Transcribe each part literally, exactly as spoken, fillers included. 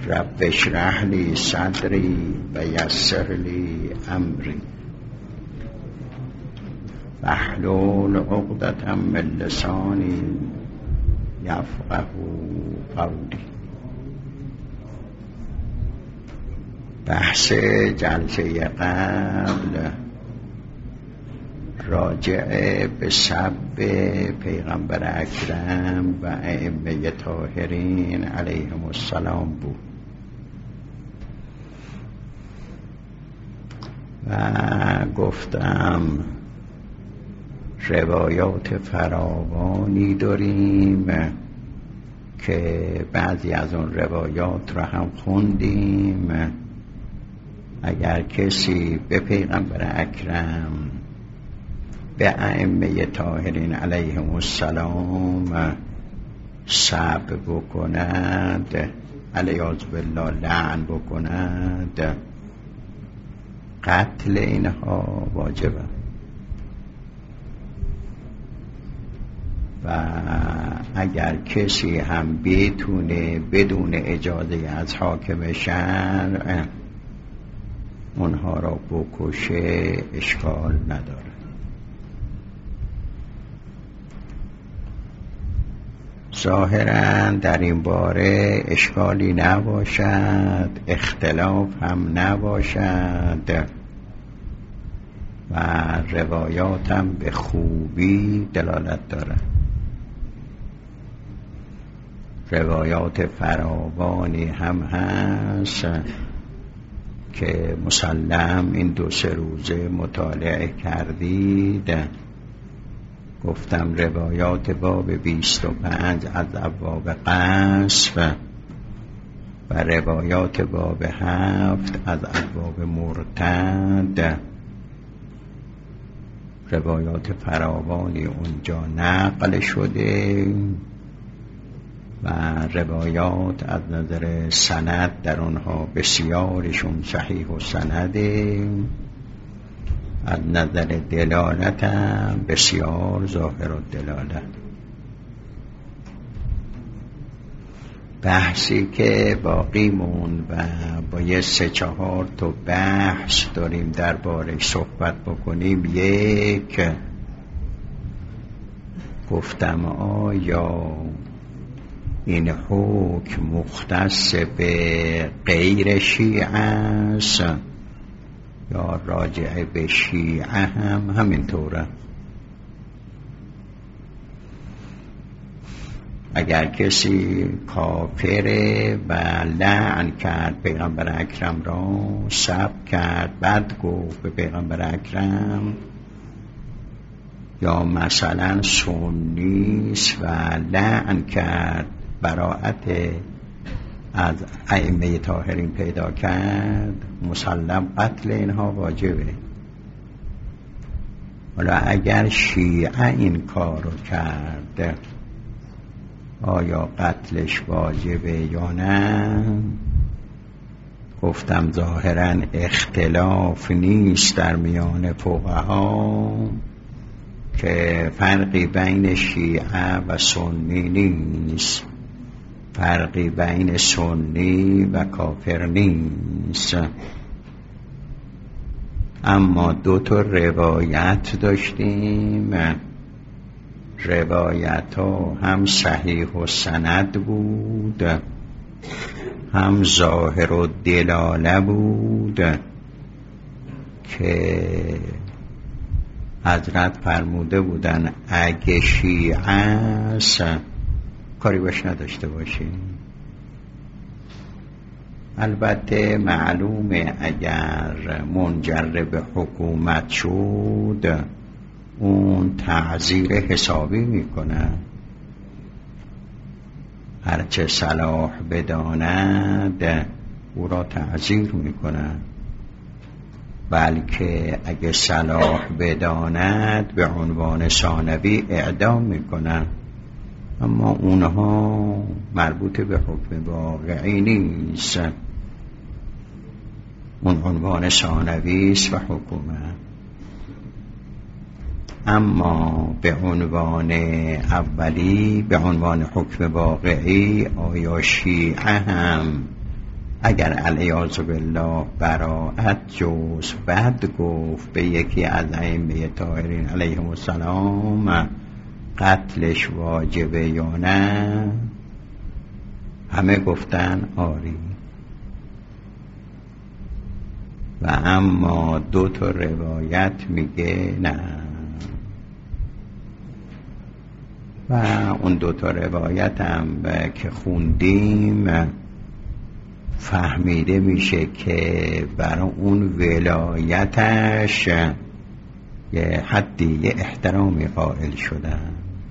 رب اشرح لی صدری و یسر لی امری واحلل عقدة من لسانی یفقهوا قولی. بحث جلسه قبل راجع به سب پیغمبر اکرم و ائمه طاهرین علیهم السلام بود و گفتم روایات فراوانی داریم که بعضی از اون روایات را هم خوندیم. اگر کسی به پیغمبر اکرم به ائمه طاهرین علیهم السلام سب بکند، علیاذ بالله لعن بکند، قتل اینها واجبه. و اگر کسی هم بتونه بدون اجازه از حاکم شرع اونها را بکشه اشکال نداره. ظاهراً در این باره اشکالی نباشد، اختلاف هم نباشد و روایات هم به خوبی دلالت دارد. روایات فراوانی هم هست که مسلم این دو سه روزه مطالعه کردید. گفتم روایات باب بیست و پنج از ابواب قصف و روایات باب هفت از ابواب مرتد، روایات فراوانی اونجا نقل شده و روایات از نظر سند در اونها بسیارشون صحیح و سنده، از نظر دلالت هم بسیار ظاهر و دلالت. بحثی که باقی مون و با یه سه چهار تا بحث داریم درباره صحبت بکنیم. یک، گفتم آیا این حکم مختص به غیر شیعه است یا راجع به شیعه هم همینطوره؟ اگر کسی کافره و لعن کرد پیغمبر اکرم را، سب کرد، بد گفت به پیغمبر اکرم، یا مثلا سنیست و لعن کرد، براءت از ائمه طاهرین پیدا کرد، مسلم قتل اینها واجبه. حالا اگر شیعه این کارو کرد آیا قتلش واجبه یا نه؟ گفتم ظاهرا اختلاف نیست در میان فقها که فرقی بین شیعه و سنی نیست، فرقی بین سنی و کافر نیست. اما دو تا روایت داشتیم، روایت ها هم صحیح و سند بود، هم ظاهر و دلاله بود که حضرت فرموده بودن اگه شیعه است کاری باش نداشته باشیم. البته معلومه اگر منجر به حکومت شد اون تعزیر حسابی میکنه، هرچه صلاح بداند او را تعزیر میکنه، بلکه اگه صلاح بداند به عنوان ثانوی اعدام میکنه. اما اونها مربوط به حکم واقعی نیست، اون عنوان ثانوی است و حکومت. اما به عنوان اولی، به عنوان حکم واقعی، آیا شیعه هم اگر علیاذ بالله براءت جز بد گفت به یکی از ائمه طاهرین علیهم السلام قتلش واجبه یا نه؟ همه گفتن آری. و اما دو تا روایت میگه نه. و اون دو تا روایت هم که خوندیم فهمیده میشه که برای اون ولایتش یه حدی یه احترامی قائل شدن.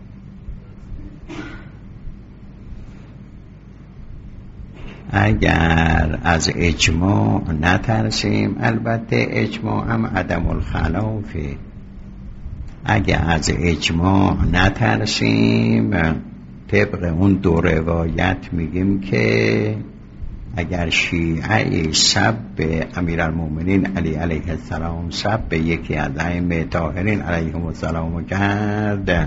اگر از اجماع نترسیم، البته اجماع هم عدم الخلافه، اگر از اجماع نترسیم طبق اون دو روایت میگیم که اگر شیعه سب امیرالمومنین علی علیه السلام سب یکی از ائمه طاهرین علیهم السلام کرد،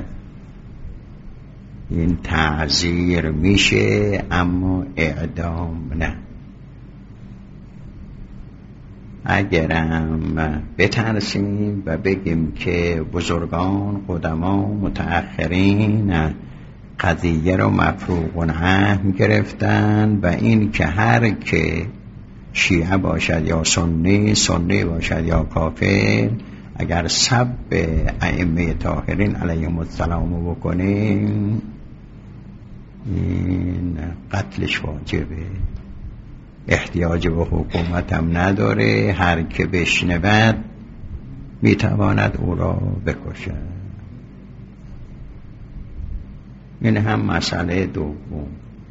این تعزیر میشه اما اعدام نه. اگرم بترسیم و بگیم که بزرگان قدما متأخرین قضیه رو مفروغ العنه گرفتن و این که هر که شیعه باشد یا سنی، سنی باشد یا کافر، اگر سب ائمه طاهرین علیهم السلام بکنیم این قتلش واجبه، احتیاج به حکومت هم نداره، هر که بشنود میتواند او را بکشد. این هم مسئله دوم.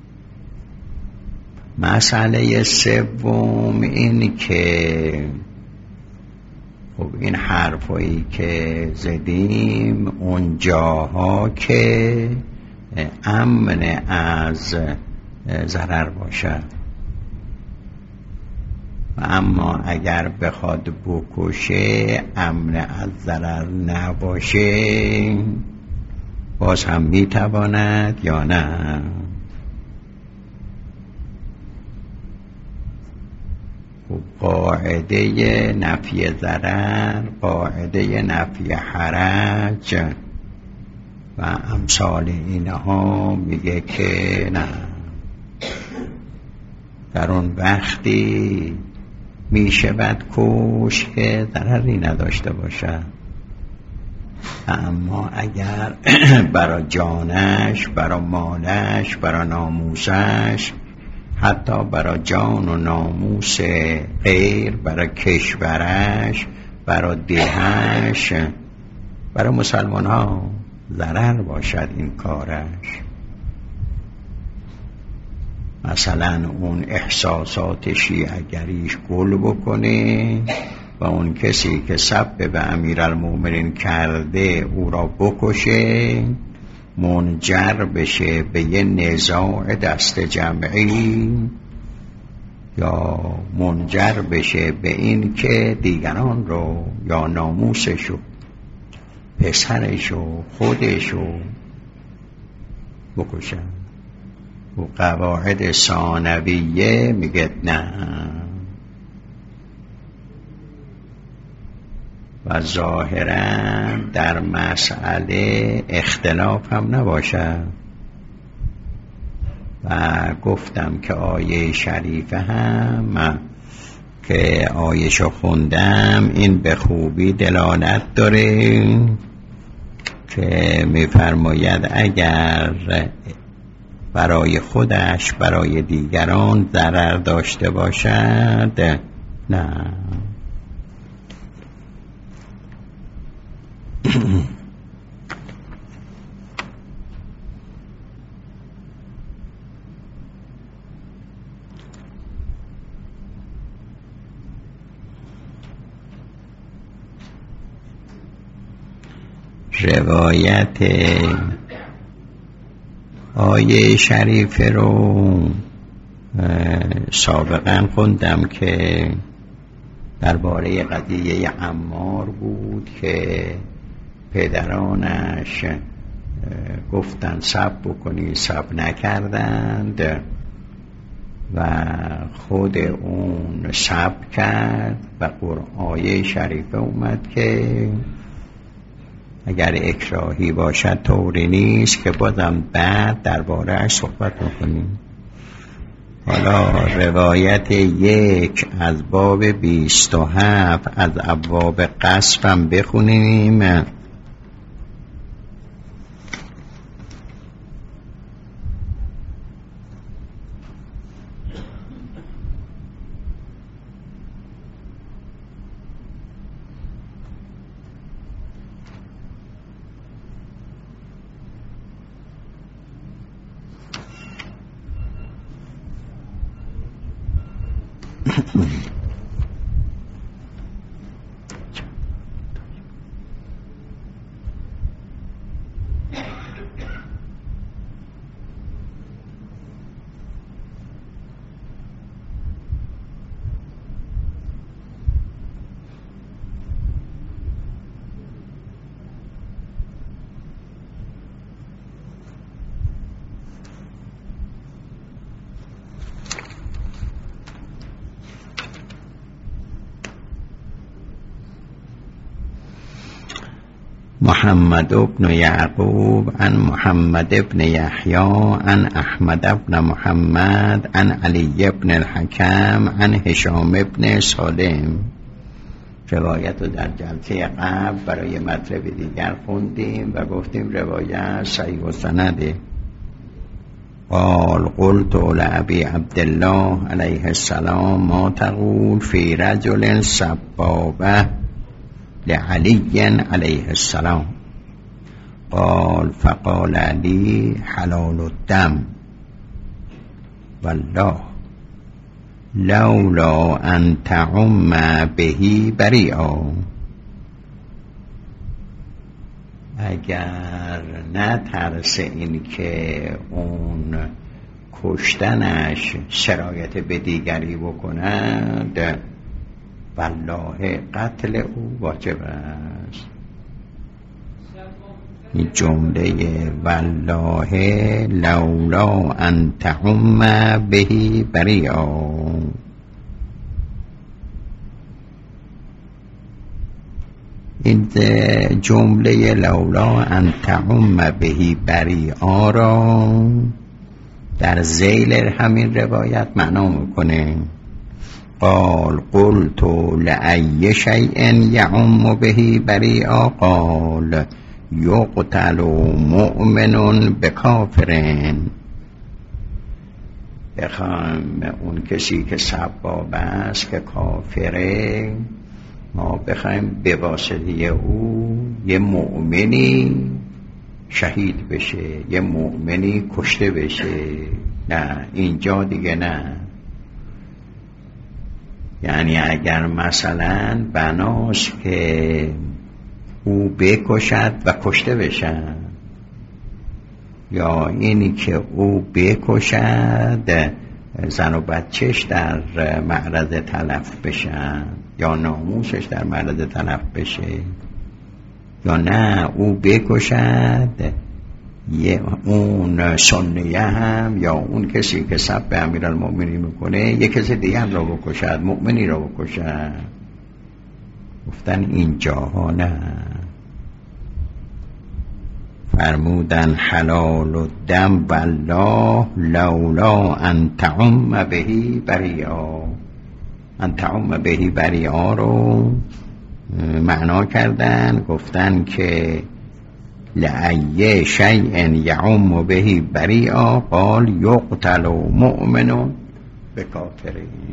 مسئله سوم این که خب این حرفایی که زدیم اون جاها که امن از ضرر باشد، و اما اگر بخواد بکشه امن از ضرر نباشه باز هم میتواند یا نه؟ قاعده نفی ضرر، قاعده نفی حرج و امثال اینها میگه که نه، در اون وقتی میشه بد کش که ضرری نداشته باشه. اما اگر برای جانش، برای مالش، برای ناموسش، حتی برای جان و ناموس غیر، برای کشورش، برای دهش، برای مسلمان ها ضرر باشد این کارش، مثلا اون احساسات شیعه‌گریش گل بکنه و اون کسی که سب به امیرالمومنین کرده او را بکشه، منجر بشه به یه نزاع دست جمعی یا منجر بشه به این که دیگران رو یا ناموسشو، پسرشو، خودشو بکشن. و قواعد ثانویه میگه نه. و ظاهرا در مسئله اختلاف هم نباشه. و گفتم که آیه شریفه هم که آیه‌شو خوندم این به خوبی دلالت داره که میفرماید اگر برای خودش برای دیگران ضرر داشته باشد نه. روایت آیه شریفه رو سابقا خوندم که درباره قضیه عمار بود که پدرانش گفتن سب بکنی، سب نکردند و خود اون ثبت کرد و قرآن شریفه اومد که اگر اکراهی باشد طوری نیست که بازم بعد درباره‌اش صحبت میکنیم. حالا روایت یک از باب بیست و هفت از ابواب قصف هم بخونیم. محمد بن یعقوب عن محمد بن یحیی عن احمد بن محمد عن علی بن الحکم عن هشام بن سالم. روایت رو در جلسه قبل برای مطلب دیگر خوندیم و گفتیم روایت صحیح و سنده. قال قلت لأبي عبد الله علیه السلام ما تقول في رجل سبابه لعلي عليه السلام؟ قال فقال لي حلال الدم والله لولا أن تعم به بريئا. اگر نه ترس این که اون کشتنش سرایت به دیگری بکند، والله قتل او واجب است. این جمله والله لولا ان تعم به بريئا، این جمله لولا ان تعم به بريئا را در ذیل همین روایت معنا میکنه. قال قلت لأي شيء يعم به بريئا؟ قال يقتل مؤمن بكافر. بخواهم اون کسی که سباب است که کافره، ما بخوایم به واسطه او یه مؤمنی شهید بشه، یه مؤمنی کشته بشه. نه، اینجا دیگه نه. یعنی اگر مثلا بناست که او بکشد و کشته بشن، یا اینی که او بکشد زن و بچهش در معرض تلف بشن، یا ناموسش در معرض تلف بشه، یا نه او بکشد یه اون سنیه هم یا اون کسی که سب به امیرالمؤمنین میکنه یک کسی دیگه هم را بکشد، مؤمنی را بکشد. گفتن اینجاها نه، فرمودن حلال الدم والله لولا ان تعم به بريئا. ان تعم به بريئا رو معنا کردن، گفتن که لأي شيء يعم به بريئا قال يقتل مؤمن بكافر.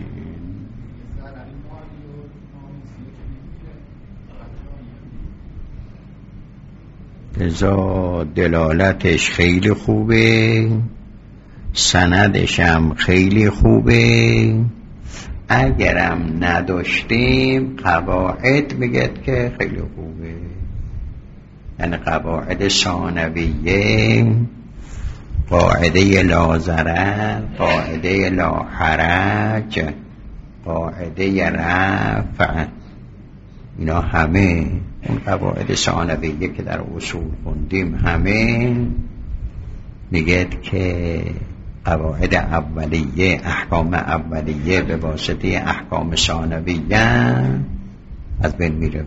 لذا دلالتش خیلی خوبه، سندش هم خیلی خوبه. اگرم نداشتیم قواعد میگه که خیلی خوبه، یعنی قواعد ثانویه، قاعده لا ضرر، قاعده لا حرج، قاعده رفع، اینا همه اون قواعد ثانویه که در اصول خوندیم همه میگه که قواعد اولیه، احکام اولیه به واسطه احکام ثانویه از بین میره.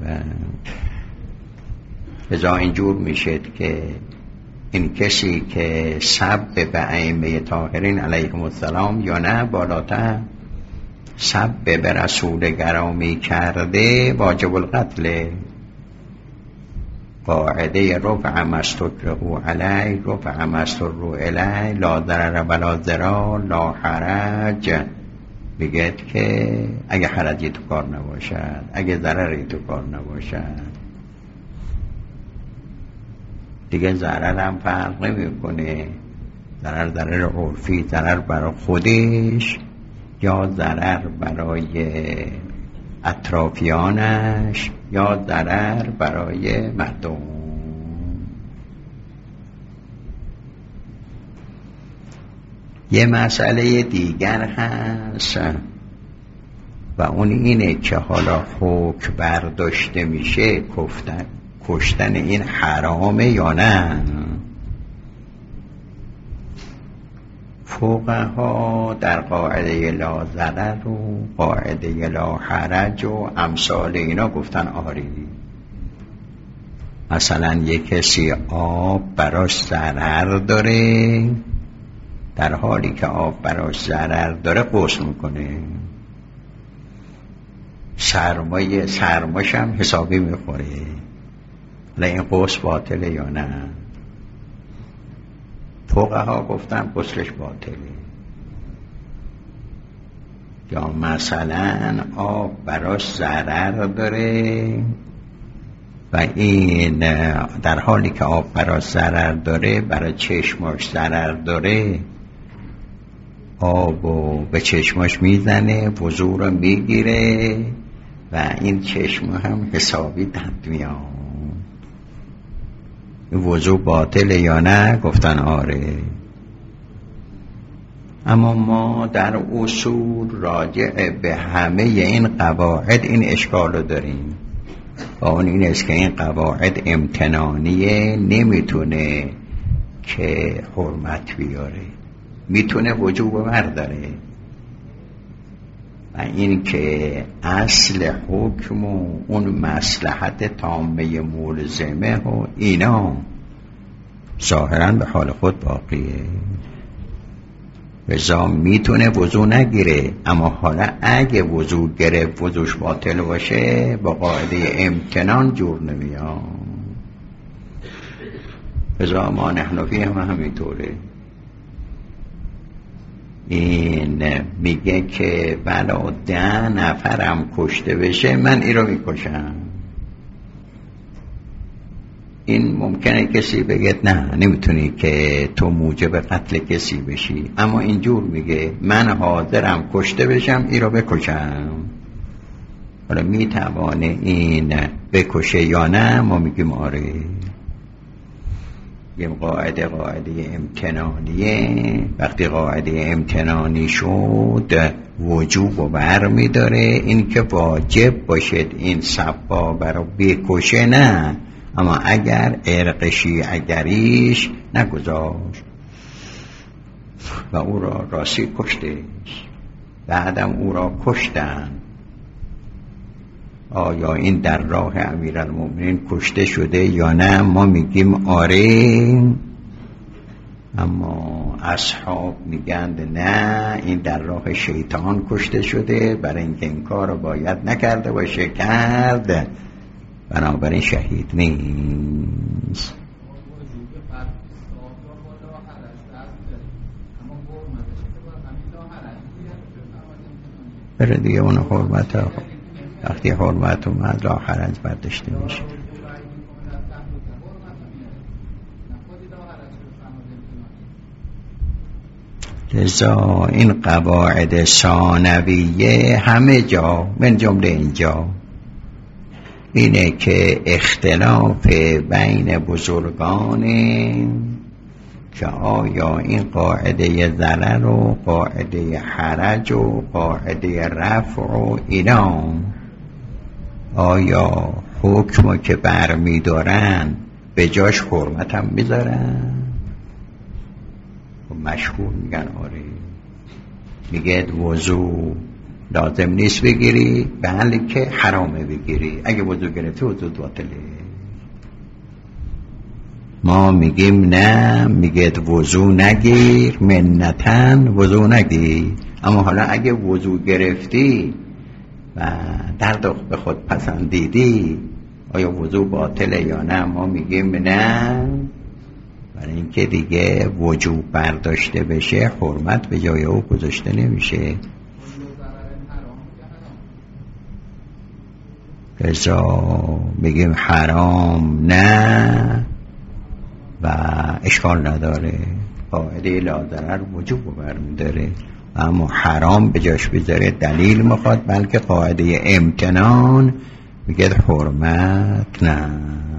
لذا اینجور میشه که این کسی که سب به ائمه طاهرین علیهم السلام یا نه بالاتر سب به رسول گرامی کرده واجب القتل. قاعده رفع مستکره علی رفع مستر علی لا ضرر ولا ضرار لا حرج. بگه که اگه حرجی تو کار نباشد، اگه ضرری تو کار نباشد، دیگه ضرر هم فرق نمی کنه. ضرر ضرر عرفی، ضرر برای خودش یا ضرر برای اطرافیانش یا ضرر برای مردم. یه مسئله دیگر هست و اون اینه که حالا حکم برداشته میشه کفتن کشتن این حرامه یا نه. فقها در قاعده لا ضرر و قاعده لا حرج و امثال اینا گفتن آری. مثلا یک کسی آب براش ضرر داره، در حالی که آب براش ضرر داره غسل میکنه، سرمایه سرماش هم حسابی میخوره، حالا این غسل باطله یا نه؟ فقها گفتن غسلش باطله. یا مثلا آب براش ضرر داره و این در حالی که آب براش ضرر داره برای چشماش ضرر داره، آبو به چشماش میزنه، وضو رو میگیره و این چشم هم حسابی دند میاد. وضو باطله یا نه؟ گفتن آره. اما ما در اصول راجع به همه این قواعد این اشکال رو داریم و اون این است که این قواعد امتنانیه، نمیتونه که حرمت بیاره، میتونه وجوب برداره. و این که اصل حکم و اون مصلحت تامه ملزمه و اینا ظاهراً به حال خود باقیه، رضا میتونه وضو نگیره، اما حالا اگه وضو گرفت وضوش باطل باشه با قاعده امتنان جور نمیاد. رضا ما نحنفی هم همینطوره. این میگه که بلا ده نفرم کشته بشه من ای رو میکشم. این ممکنه کسی بگه نه نمیتونی که تو موجب قتل کسی بشی، اما اینجور میگه من حاضرم کشته بشم ای رو بکشم. حالا میتوانه این بکشه یا نه؟ ما میگیم آره. یه قاعده قاعده امتنانیه. وقتی قاعده امتنانی شد وجوب و بر می داره، این که واجب باشد این سبا برای بکشه نه، اما اگر ارق شیعگریش نگذاشت و او را راستی کشتش، بعدم او را کشتن، آیا این در راه امیرالمومنین کشته شده یا نه؟ ما میگیم آره، اما اصحاب میگند نه این در راه شیطان کشته شده، برای اینکه این کار رو باید نکرده باشه کرد، بنابراین شهید نیست. بره دیگه اون حرمت ها وقتی حرمت اومد لا حرج برداشته میشه. لذا این قواعد ثانویه همه جا من جمله اینجا اینه که اختلاف بین بزرگانه که آیا این قاعده ضرر و قاعده حرج و قاعده رفع و اینا آیا حکمو که برمی دارن به جاش حرمت هم میذارن؟ مشهور میگن آره. میگه وضو لازم نیست بگیری، بلکه حرامه بگیری. اگه وضو گرفتی وضو باطله. ما میگیم نه، میگه وضو نگیر، منتن وضو نگیر. اما حالا اگه وضو گرفتی و درد به خود پسندیدی، آیا وضو باطله یا نه؟ ما میگیم نه، برای اینکه دیگه وجوب برداشته بشه حرمت به جای او گذاشته نمیشه. رضا میگیم حرام نه و اشکال نداره، قاعده لا ضرر وجوب برمیداره. اما حرام به جاش بذاره دلیل میخواد، بلکه قاعده امتنان میگه حرمت نه.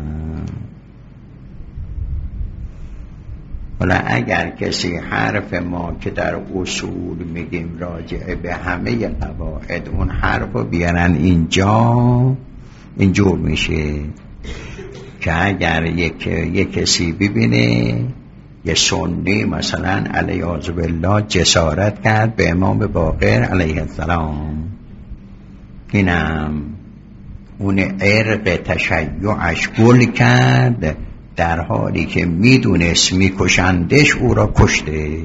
حالا اگر کسی حرف ما که در اصول میگیم راجع به همه قواعد، اون حرف رو بیارن اینجا، اینجور میشه که اگر یک, یک کسی ببینه یه سنی مثلا علیه بالله جسارت کرد به امام باقر علیه السلام، اینم اون عرق تشیعش گل کرد، در حالی که میدونست میکشندش او را کشتش.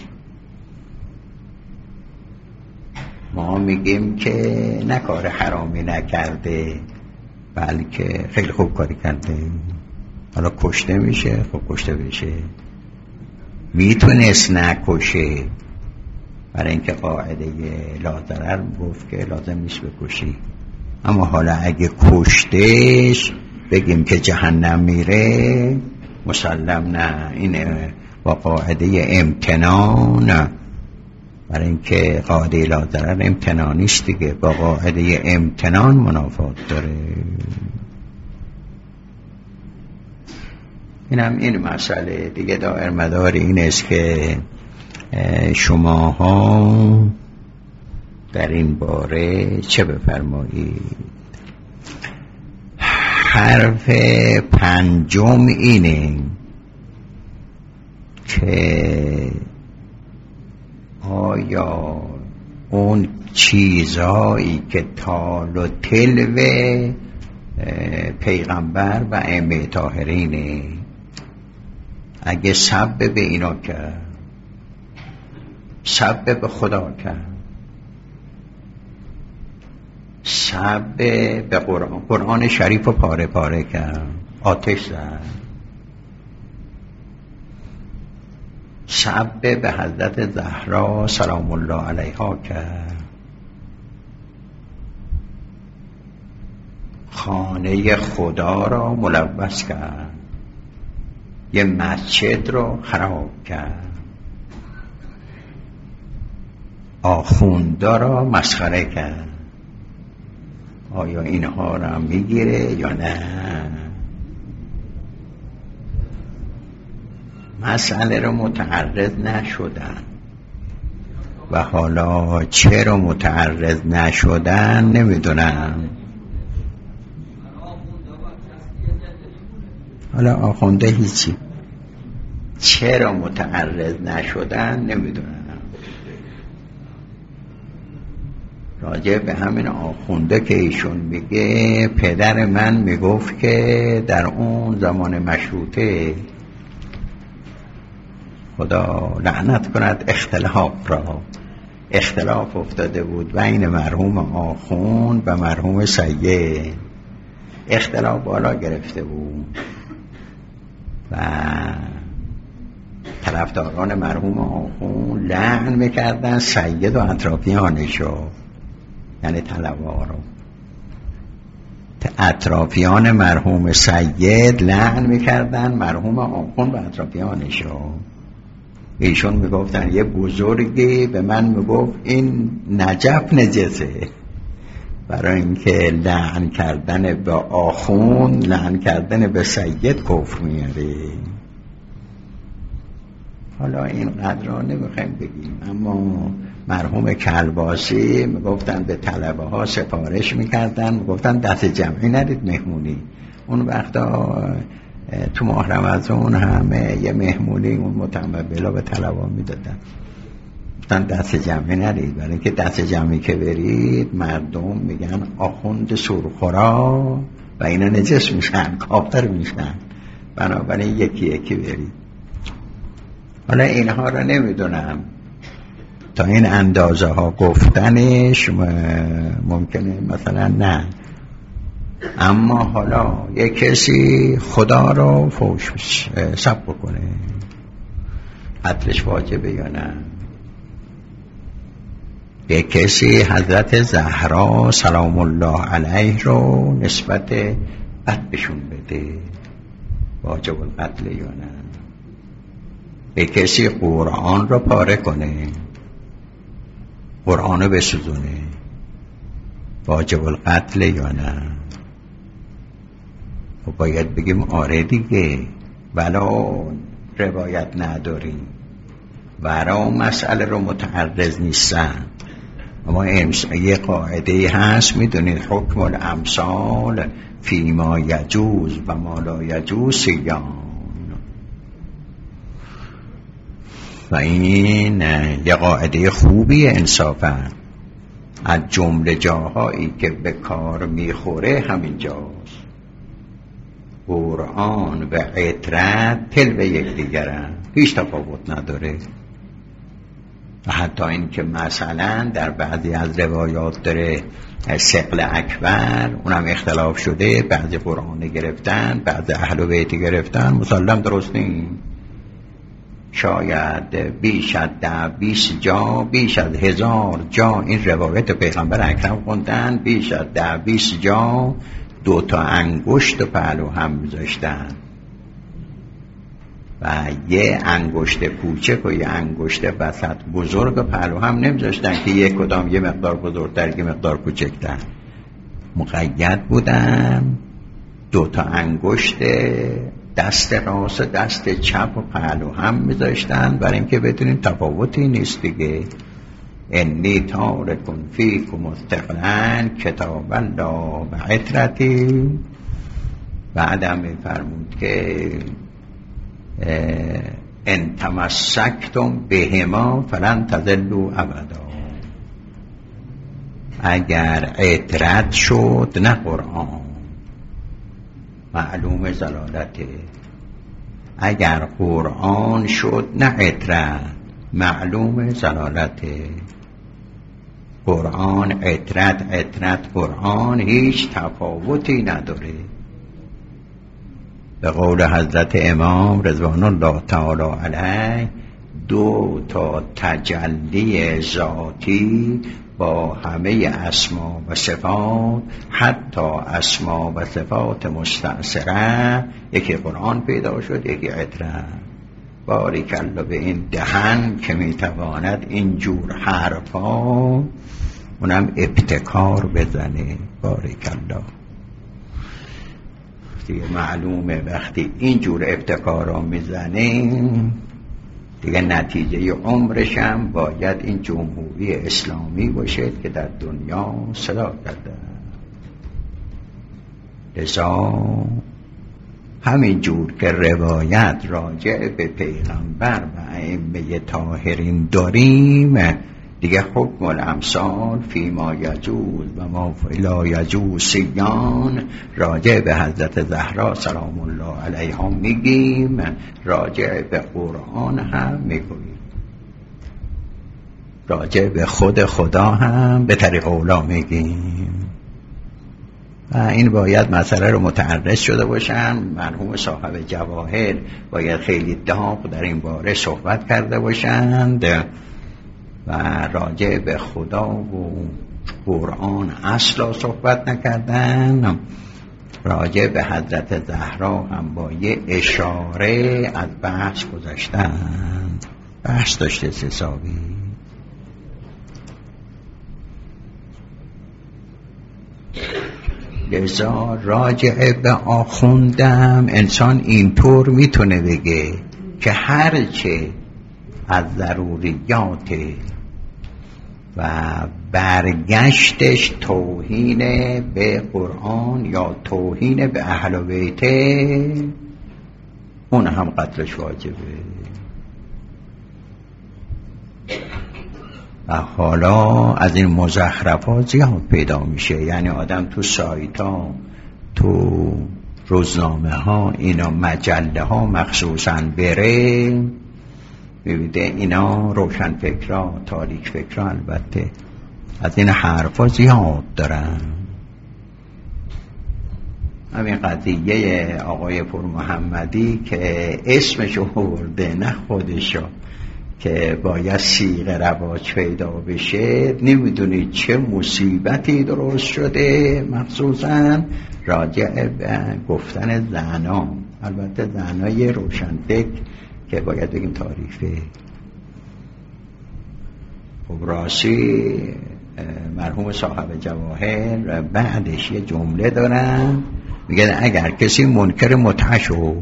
ما میگیم که نه کار حرامی نکرده، بلکه خیلی خوب کاری کرده. حالا کشته میشه، خب کشته بشه. میتونست نکشه، برای اینکه قاعده لا ضرر گفت که لازم نیست بکشی. اما حالا اگه کشتش بگیم که جهنم میره، مسلم نه. این با قاعده امتنان، برای اینکه قاعده لا ضرر امتنانی است دیگه، با قاعده امتنان منافات داره. اینم این مسئله دیگه دایر مدار این است که شماها در این باره چه بفرمایید. حرف پنجم اینه که آیا اون چیزایی که تال و تلو پیغمبر و ائمه طاهرینه، اگه سب به اینا کرد، سب به خدا کرد، سب به قرآن، قرآن شریف رو پاره پاره کرد، آتش زد، سب به حضرت زهرا سلام الله علیها کرد، خانه خدا را ملوث کرد، یه مسجد رو خراب کرد، آخوندا را مسخره کرد. آیا اینها را میگیره یا نه؟ مسئله رو متعرض نشدن و حالا چرا متعرض نشدن نمیدونم. حالا آخونده هیچی، چرا متعرض نشدن نمیدونم. راجع به همین آخونده که ایشون میگه، پدر من میگفت که در اون زمان مشروطه، خدا لعنت کند اختلاف را، اختلاف افتاده بود بین مرحوم آخوند و مرحوم سید، اختلاف بالا گرفته بود و طرفداران مرحوم آخوند لعن میکردن سید و اطرافیانشو، یعنی طلبا رو. اطرافیان مرحوم سید لعن میکردن مرحوم آخوند و اطرافیانشو. ایشون میگفتن یه بزرگی به من میگفت این نجف نجسه، برای اینکه لعن کردن به آخوند، لعن کردن به سید کفر میاره. حالا این قدرها نمیخوایم بگیم، اما مرحوم کلباسی میگفتن به طلبه ها سفارش میکردن، میگفتن دست جمعی ندید مهمونی. اون وقتا تو ماه رمضان همه یه مهمونی اون متمولا به طلبا میدادن، گفتن دست جمعی نرید، برای اینکه دست جمعی که برید مردم میگن آخوند سرخورا و اینا نجس میشن، کافر میشن، بنابراین یکی یکی برید. حالا اینها رو نمیدونم تا این اندازه ها گفتنش ممکنه مثلا نه، اما حالا یک کسی خدا رو فوش سب بکنه قتلش واجبه یا نه؟ یک کسی حضرت زهرا سلام الله علیه رو نسبت بد بشون بده واجب القتل یا نه؟ یک کسی قرآن رو پاره کنه، قرآن رو بسوزونه، واجب القتل یا نه؟ و باید بگیم آره دیگه، ولا روایت نداریم، ولا مسئله رو متعرض نیستن، اما یه قاعده هست میدونید، حکم الامثال فیما یجوز و ما لا یجوز سیان، و این یه قاعده خوبی انصافا، از جمله جاهایی که به کار میخوره همین جاست. قرآن و عطرت تل به یک دیگرن، هیچ تفاوت نداره. و حتی این که مثلا در بعضی از روایات داره ثقل اکبر، اونم اختلاف شده، بعضی قرآن گرفتن بعضی اهل بیت گرفتن، مسلم درست نیست. شاید بیش از ده بیست جا، بیش از هزار جا این روایت پیغمبر اکرم خوندن، بیش از ده بیست جا دو تا انگشت و پهلو هم میذاشتن و یه انگشت کوچک و یه انگشت وسط بزرگ و پهلو هم نمیذاشتن که یک کدام یه مقدار بزرگتر یه مقدار کوچکتر، مقید بودن دو تا انگشت دست راست دست چپ و پهلو هم میذاشتن، برای اینکه بدونیم تفاوتی نیست دیگه. انی تارکن فیکم مستقلن کتاب الله و عطرتی. بعدم میفرمود که ان تمسکتم بهما فلن تضلوا ابدا. اگر عطرت شد نه قرآن، معلوم ضلالته. اگر قرآن شد نه عطرت، معلوم ضلالته. قرآن عطرت، عطرت قرآن، هیچ تفاوتی نداره. به قول حضرت امام رضوان الله تعالی علیه، دو تا تجلی ذاتی با همه اسما و صفات، حتی اسما و صفات مستأثره، یکی قرآن پیدا شد یکی عطرت. باریک الله به این دهن که میتواند اینجور حرفا اونم ابتکار بزنه. باریک الله. دیگه معلومه وقتی اینجور ابتکارا میزنه دیگه نتیجه عمرش هم باید این جمهوری اسلامی باشه که در دنیا صدا کرده. لذا همین جور که روایت راجع به پیغمبر و ائمه طاهرین داریم، دیگه حکم الامثال فیما یجوز و ما لا یجوز سیان، راجع به حضرت زهرا سلام الله علیها میگیم، راجع به قرآن هم میگوییم، راجع به خود خدا هم به طریق اولا میگیم. و این باید مسئله رو متعرض شده باشن. مرحوم صاحب جواهر باید خیلی داغ در این باره صحبت کرده باشند و راجع به خدا و قرآن اصلا صحبت نکردن. راجع به حضرت زهرا هم با یه اشاره از بحث گذاشتن، بحث داشته حسابی. لذا راجع به آخوندم انسان اینطور میتونه بگه که هرچه از ضروریات و برگشتش توهین به قرآن یا توهین به اهل بیت، اون هم قتلش واجبه. و حالا از این مزخرفات زیاد پیدا میشه، یعنی آدم تو سایت ها، تو روزنامه ها، اینا مجله ها مخصوصا بره ببینه اینا روشن فکرها، تاریک فکرها البته از این حرفا زیاد دارن. همین قضیه آقای پور محمدی که اسمشو برده نه خودشو، که باید صیغه رواج پیدا بشه، نمیدونید چه مصیبتی درست شده، مخصوصا راجع به گفتن زنا، البته زنای روشنفکر که باید بگیم تاریخه. خب راستی مرحوم صاحب جواهر بعدش یه جمله دارن میگه اگر کسی منکر متعه شد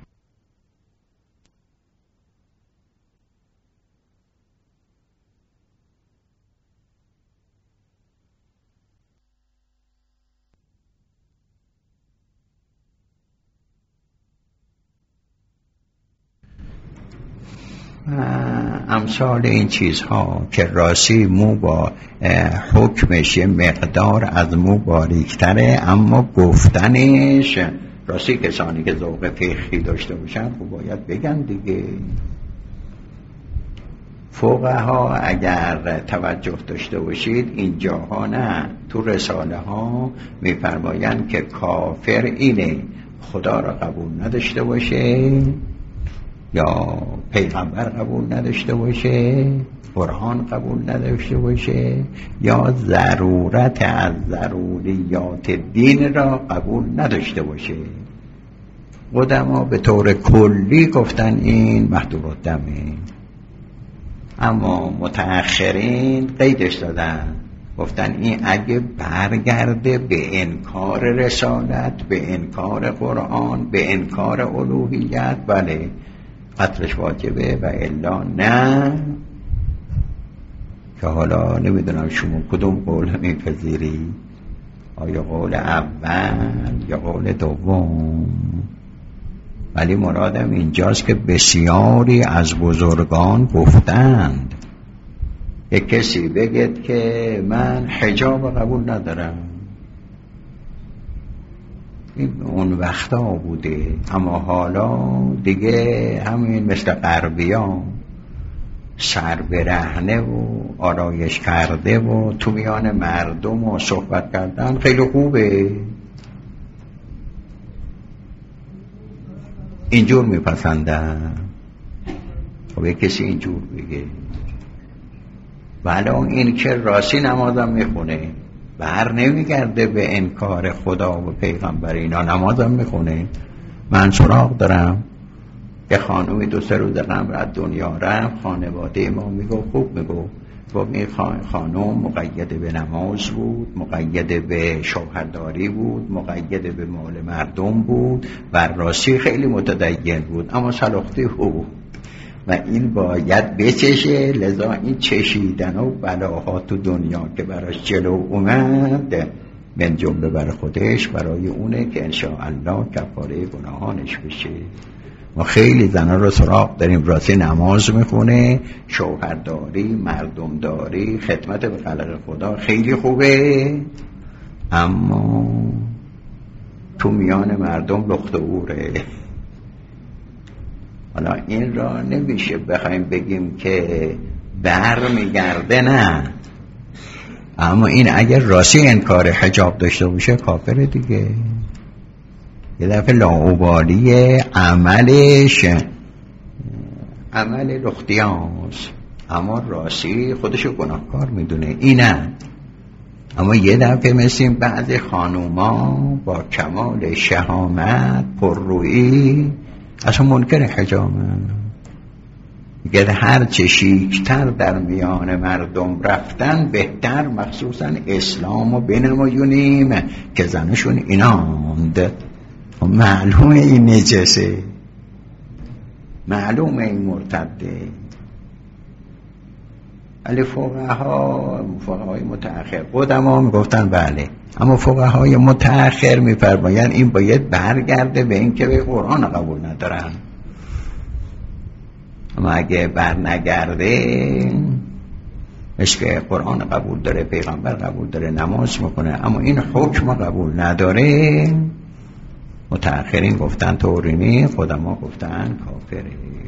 امثال این چیزها که راستی مو با حکمش یه مقدار از مو باریکتره، اما گفتنش راستی کسانی که ذوق فقهی داشته باشن خب باید بگن دیگه. فقها اگر توجه داشته باشید اینجاها نه، تو رساله ها میفرمایند که کافر اینه خدا را قبول نداشته باشه یا پیغمبر قبول نداشته باشه، قرآن قبول نداشته باشه، یا ضرورت از ضروریات دین را قبول نداشته باشه. قدما به طور کلی گفتن این محدود الدمه، اما متأخرین قیدش دادن، گفتن این اگه برگرده به انکار رسالت، به انکار قرآن، به انکار الوهیت، بله قتلش واجبه، و الا نه. که حالا نمیدونم شما کدوم قول میپذیری، آیا قول اول یا قول دوم، ولی مرادم اینجاست که بسیاری از بزرگان گفتند یک کسی بگید که من حجاب قبول ندارم، این اون وقتا بوده، اما حالا دیگه همین مثل غربیان سر برهنه و آرایش کرده و تو میان مردم و صحبت کردن خیلی خوبه، اینجور میپسندن. خب یک کسی اینجور بگه ولی این که راستی نمازم میخونه، بر نمیگرده به انکار خدا و پیغمبر، اینا نمازم میخونه. من سراغ دارم که خانومی دو سه روز قبل از دنیا رفت، خانواده ما میگو خوب میگو با این خانم مقید به نماز بود، مقید به شوهرداری بود، مقید به مال مردم بود و راستی خیلی متدین بود، اما سلختی بود و این باید بچشه. لذا این چشیدن و بلاها تو دنیا که براش جلو اومد من جمله برای خودش برای اونه که انشاءالله کفاره گناهانش بشه. ما خیلی زنها رو سراغ داریم راستی نماز میخونه، شوهرداری، مردمداری، خدمت به خلق خدا خیلی خوبه، اما تو میان مردم لخت و اوره. حالا این را نمیشه بخوایم بگیم که بر میگرده، نه، اما این اگر راستی انکار حجاب داشته باشه کافره دیگه. یه دفعه لاابالی عملش عمل لختیاست، اما راستی خودشو گناهکار میدونه، اینه. اما یه دفعه مثل بعضی خانوما با کمال شهامت پررویی اصلا منکر حجامه، میگه هر چه شیکتر در میان مردم رفتن بهتر، مخصوصا اسلامو بنمایونیم که زنشون ایناند. معلومه این نجسه، معلومه این مرتده. ولی فقها فقهای متأخر قدما میگفتن بله، اما فقهای متأخر میفرمایند این باید برگرده به این که به قرآن قبول ندارن. اما اگه بر نگرده، مثل که قرآن قبول داره، پیغمبر قبول داره، نماز میکنه، اما این حکم قبول نداره، متأخرین گفتن تورینی، قدما گفتن کافره.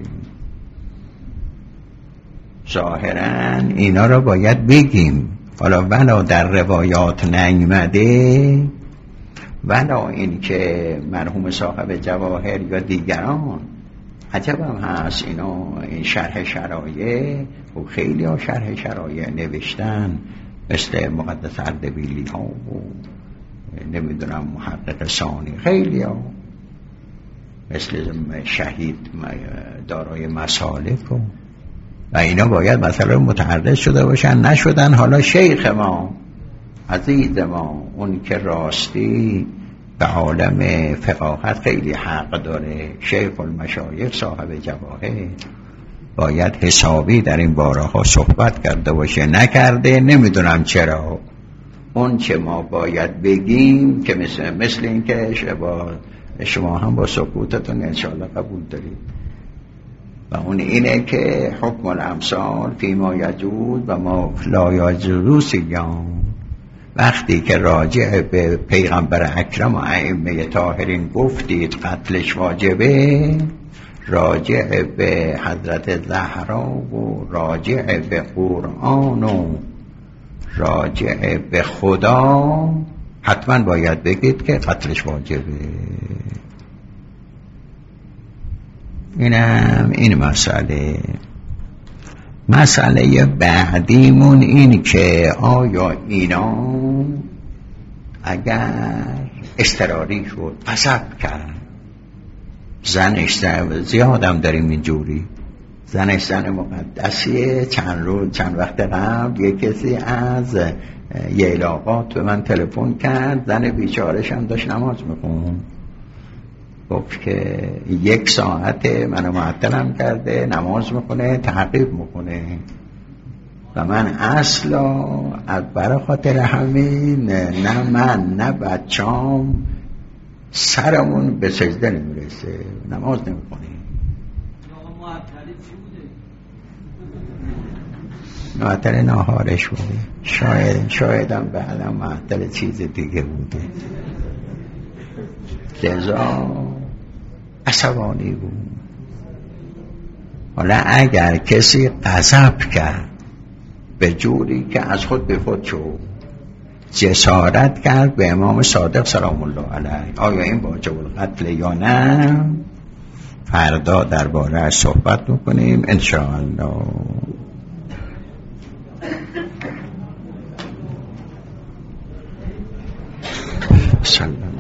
ظاهرا اینا رو باید بگیم، حالا ولا در روایات نیامده، ولا این که مرحوم صاحب جواهر یا دیگران، عجب هم هست اینا این شرح شرایع و خیلی ها شرح شرایع نوشتن، مثل مقدس اردبیلی ها و نمیدونم محقق ثانی، خیلی ها مثل شهید دارای مسالک و و اینا باید مثلا متعرض شده باشن، نشدن. حالا شیخ ما، عزیز ما، اون که راستی به عالم فقاهت خیلی حق داره، شیخ المشایخ صاحب جواهر، باید حسابی در این بارها صحبت کرده باشه، نکرده. نمیدونم چرا. اون چه ما باید بگیم که مثل, مثل این که شما, شما هم با سکوتتون انشاءالله قبول دارید، و اون اینه که حکم الامثال فیما یجوز و ما لا یجوز سیان. وقتی که راجع به پیغمبر اکرم و ائمه طاهرین گفتید قتلش واجبه، راجع به حضرت زهرا و راجع به قرآن و راجع به خدا حتما باید بگید که قتلش واجبه. اینم این مسئله. مسئله بعدیمون این که آیا اینا اگر اضطراری شد غصب کرد، زنش زیادم داریم اینجوری، زنش زن مقدسیه، چند روز چند وقت قبل یک کسی از ییلاقات به من تلفن کرد، زن بیچارش هم داشت نماز میخوند، گفت که یک ساعت منو معطلم کرده، نماز میکنه، تعقیب میکنه و من اصلا از برای خاطر همین نه من نه بچام سرمون به سجده نمیرسه، نماز نمیکنه. معطل ناهارش بوده، شاید شایدم بعدم معطل چیز دیگه بوده، لذا عصبانی بود. حالا اگر کسی غضب کرد به جوری که از خود به خود شد، جسارت کرد به امام صادق سلام الله علیه، آیا این واجب القتل یا نه؟ فردا درباره صحبت میکنیم انشاءالله. سلام.